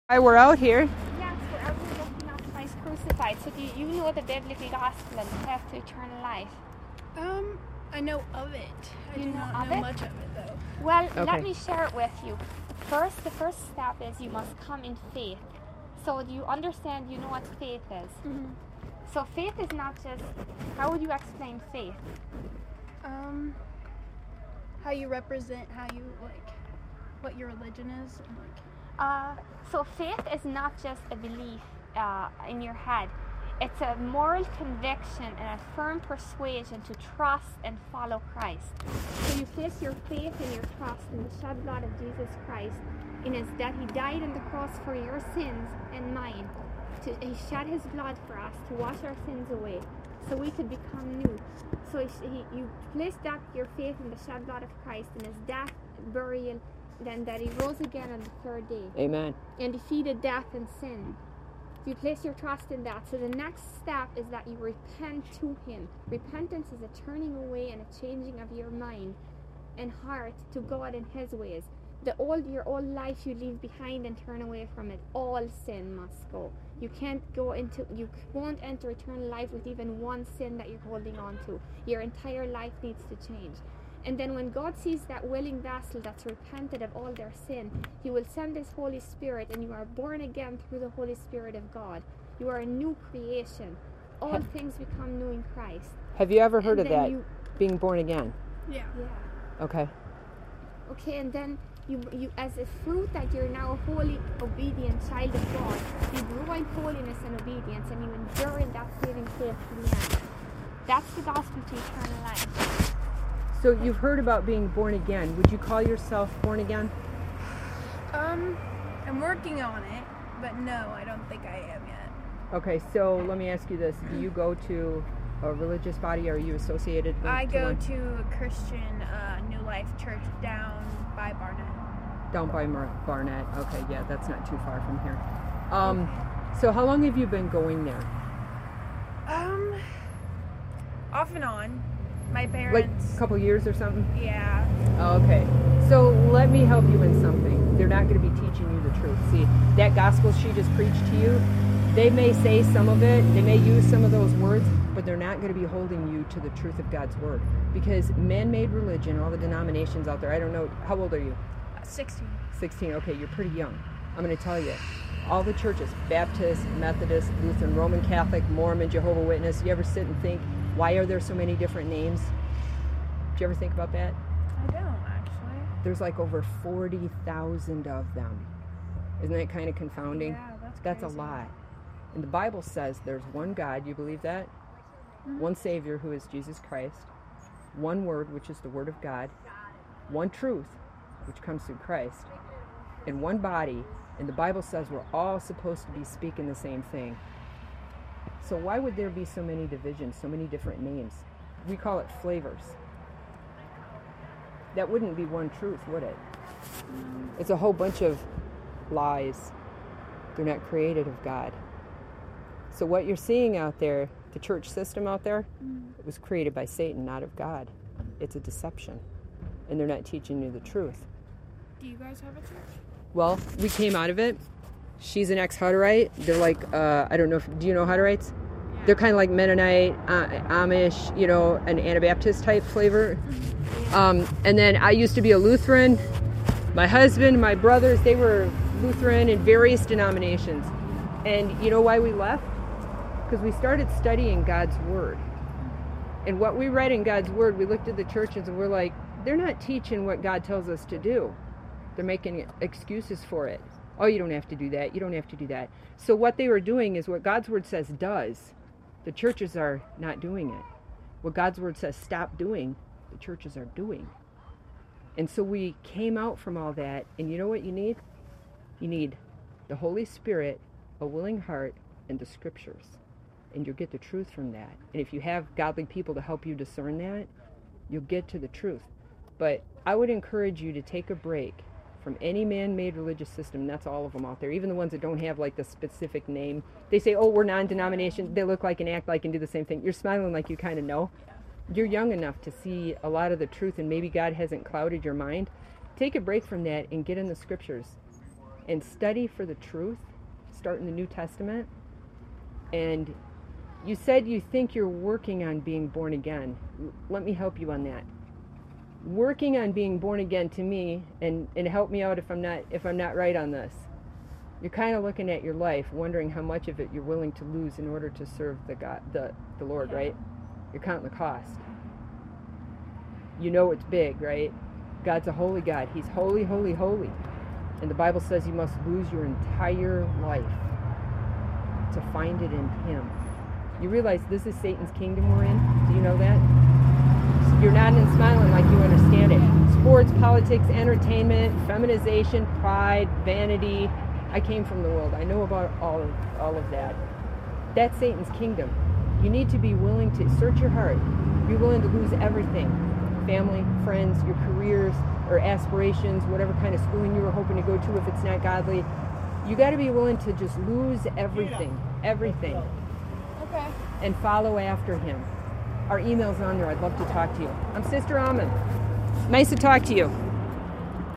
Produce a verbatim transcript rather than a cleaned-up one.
Hi, we're out here. Yes, we're out here looking at Christ crucified. So do you know the biblical gospel and the path to eternal life? Um, I know of it. I You do know not of know it? much of it though. Well, Okay. let me share it with you. First, the first step is you must come in faith. So do you understand, you know what faith is? Mm-hmm. So faith is not just, how would you explain faith? Um, how you represent, how you like, what your religion is, and like. Uh, so faith is not just a belief uh, in your head. It's a moral conviction and a firm persuasion to trust and follow Christ. So you place your faith and your trust in the shed blood of Jesus Christ, in his that he died on the cross for your sins and mine. To, he shed his blood for us to wash our sins away, so we could become new. So he, he, you place that your faith in the shed blood of Christ, in his death, burial, then that he rose again on the third day Amen. and defeated death and sin. You place your trust in that. So the next step is that you repent to him. Repentance is a turning away and a changing of your mind and heart to God and his ways. The old, your old life you leave behind and turn away from it. All sin must go. You can't go into, you won't enter eternal life with even one sin that you're holding on to. Your entire life needs to change. And then when God sees that willing vessel that's repented of all their sin, he will send his Holy Spirit, and you are born again through the Holy Spirit of God. You are a new creation. All Ha- things become new in Christ. Have you ever heard And of then that? you- Being born again. Yeah. Yeah. Okay. Okay, and then you, you, as a fruit that you're now a holy, obedient child of God, you grow in holiness and obedience, and you endure in that saving faith to the end. That's the gospel to eternal life. So you've heard about being born again. Would you call yourself born again? Um, I'm working on it, but no, I don't think I am yet. Okay, so let me ask you this. Do you go to a religious body? Are you associated with I to go one? to a Christian uh, New Life Church down by Barnett. Down by Mar- Barnett. Okay, yeah, that's not too far from here. Um, so how long have you been going there? Um, off and on. My Like parents. a couple years or something? Yeah. Oh, okay. So let me help you in something. They're not going to be teaching you the truth. See, that gospel she just preached to you, they may say some of it, they may use some of those words, but they're not going to be holding you to the truth of God's word. Because man-made religion, all the denominations out there, I don't know, how old are you? sixteen. sixteen, okay, you're pretty young. I'm going to tell you, all the churches, Baptist, Methodist, Lutheran, Roman Catholic, Mormon, Jehovah's Witness, you ever sit and think, why are there so many different names? Did you ever think about that? I don't actually. There's like over forty thousand of them. Isn't that kind of confounding? Yeah, that's That's a crazy. lot. And the Bible says there's one God, you believe that? Mhm. One Savior, who is Jesus Christ. One Word, which is the Word of God. One truth, which comes through Christ. And one body. And the Bible says we're all supposed to be speaking the same thing. So why would there be so many divisions, so many different names? We call it flavors. That wouldn't be one truth, would it? It's a whole bunch of lies. They're not created of God. So what you're seeing out there, the church system out there, it was created by Satan, not of God. It's a deception. And they're not teaching you the truth. Do you guys have a church? Well, we came out of it. She's an ex-Hutterite. They're like, uh, I don't know if, do you know Hutterites? They're kind of like Mennonite, uh, Amish, you know, an Anabaptist type flavor. Um, and then I used to be a Lutheran. My husband, my brothers, they were Lutheran in various denominations. And you know why we left? Because we started studying God's Word. And what we read in God's Word, we looked at the churches and we're like, they're not teaching what God tells us to do. They're making excuses for it. Oh, you don't have to do that. You don't have to do that. So what they were doing is what God's Word says does. The churches are not doing it. What God's Word says stop doing, the churches are doing. And so we came out from all that, and you know what you need? You need the Holy Spirit, a willing heart, and the Scriptures. And you'll get the truth from that. And if you have godly people to help you discern that, you'll get to the truth. But I would encourage you to take a break from any man-made religious system, and that's all of them out there, even the ones that don't have like the specific name. They say, oh, we're non-denomination, they look like and act like and do the same thing. You're smiling like you kind of know. You're young enough to see a lot of the truth, and maybe God hasn't clouded your mind. Take a break from that and get in the Scriptures. and study for the truth, start in the New Testament. And you said you think you're working on being born again. Let me help you on that. Working on being born again to me, and, and help me out if I'm not if I'm not right on this. You're kind of looking at your life, wondering how much of it you're willing to lose in order to serve the God, the, the Lord, Yeah. right? You're counting the cost. You know it's big, right? God's a holy God. He's holy, holy, holy. And the Bible says you must lose your entire life to find it in Him. You realize this is Satan's kingdom we're in? Do you know that? You're nodding and smiling like you understand it. Sports, politics, entertainment, feminization, pride, vanity. I came from the world. I know about all of, all of that. That's Satan's kingdom. You need to be willing to search your heart. Be willing to lose everything. Family, friends, your careers, or aspirations, whatever kind of schooling you were hoping to go to if it's not godly. You got to be willing to just lose everything, everything, Okay. and follow after Him. Our email's on there. I'd love to talk to you. I'm Sister Almond. Nice to talk to you.